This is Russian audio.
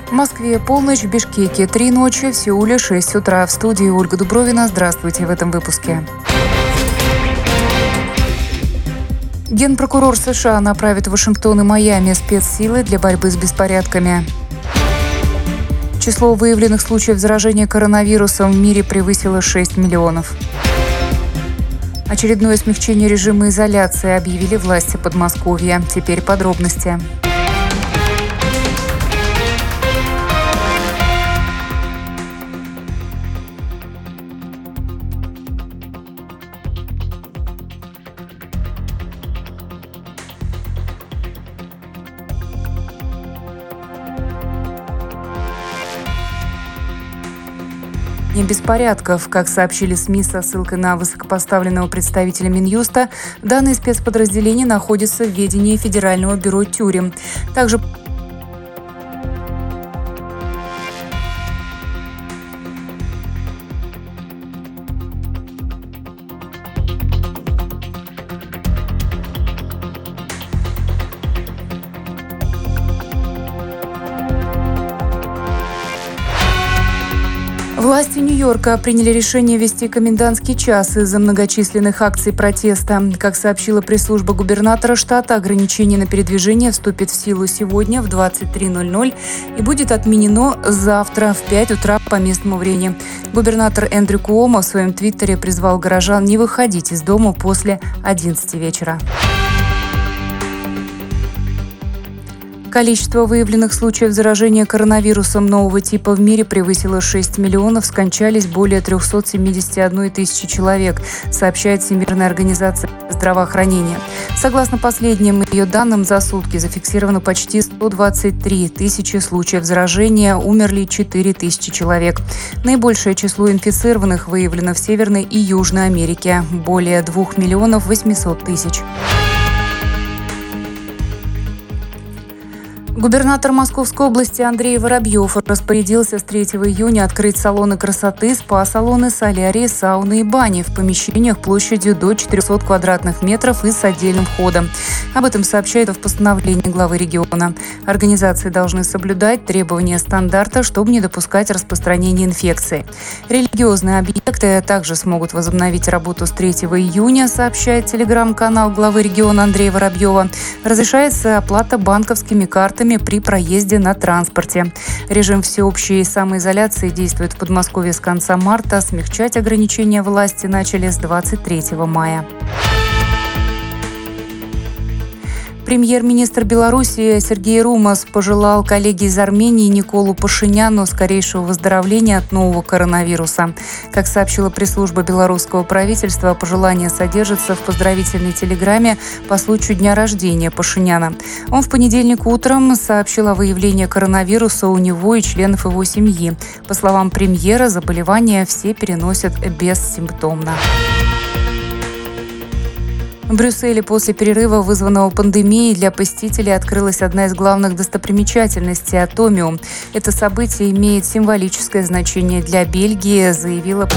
В Москве полночь, в Бишкеке 3 ночи, в Сеуле 6 утра. В студии Ольга Дубровина. Здравствуйте в этом выпуске. Генпрокурор США направит в Вашингтон и Майами спецсилы для борьбы с беспорядками. Число выявленных случаев заражения коронавирусом в мире превысило 6 миллионов. Очередное смягчение режима изоляции объявили власти Подмосковья. Теперь подробности. Беспорядков. Как сообщили СМИ со ссылкой на высокопоставленного представителя Минюста, данные спецподразделения находятся в ведении Федерального бюро тюрем. Также власти Нью-Йорка приняли решение ввести комендантский час из-за многочисленных акций протеста. Как сообщила пресс-служба губернатора штата, ограничение на передвижение вступит в силу сегодня в 23:00 и будет отменено завтра в 5 утра по местному времени. Губернатор Эндрю Куомо в своем твиттере призвал горожан не выходить из дома после 11 вечера. Количество выявленных случаев заражения коронавирусом нового типа в мире превысило 6 миллионов, скончались более 371 тысячи человек, сообщает Всемирная организация здравоохранения. Согласно последним ее данным, за сутки зафиксировано почти 123 тысячи случаев заражения, умерли 4 тысячи человек. Наибольшее число инфицированных выявлено в Северной и Южной Америке – более 2 миллионов 800 тысяч. Губернатор Московской области Андрей Воробьев распорядился с 3 июня открыть салоны красоты, спа-салоны, солярии, сауны и бани в помещениях площадью до 400 квадратных метров и с отдельным входом. Об этом сообщает в постановлении главы региона. Организации должны соблюдать требования стандарта, чтобы не допускать распространения инфекции. Религиозные объекты также смогут возобновить работу с 3 июня, сообщает телеграм-канал главы региона Андрея Воробьева. Разрешается оплата банковскими картами при проезде на транспорте. Режим всеобщей самоизоляции действует в Подмосковье с конца марта. Смягчать ограничения власти начали с 23 мая. Премьер-министр Беларуси Сергей Румас пожелал коллеге из Армении Николу Пашиняну скорейшего выздоровления от нового коронавируса. Как сообщила пресс-служба белорусского правительства, пожелание содержится в поздравительной телеграмме по случаю дня рождения Пашиняна. Он в понедельник утром сообщил о выявлении коронавируса у него и членов его семьи. По словам премьера, заболевание все переносят бессимптомно. В Брюсселе после перерыва, вызванного пандемией, для посетителей открылась одна из главных достопримечательностей – Атомиум. Это событие имеет символическое значение для Бельгии, заявила